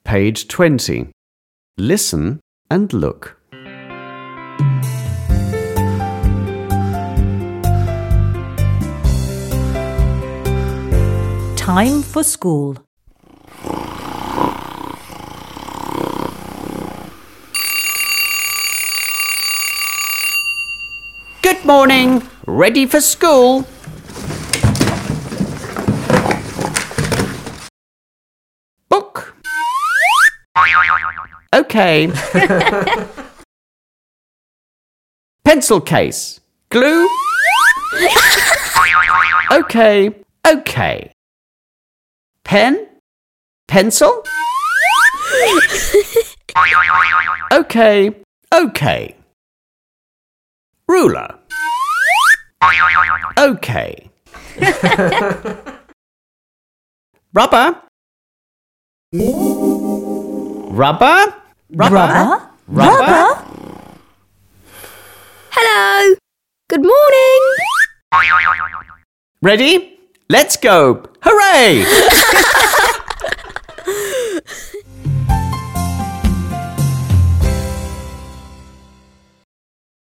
Page 20. Listen and look. Time for school. Good morning. Ready for school? Book. Okay. Pencil case. Glue. Okay. Okay. Pen? Pencil? Okay. Okay. Ruler. Okay. Rubber. Rubber? Rubber? Hello. Good morning. Ready? Let's go. Hooray!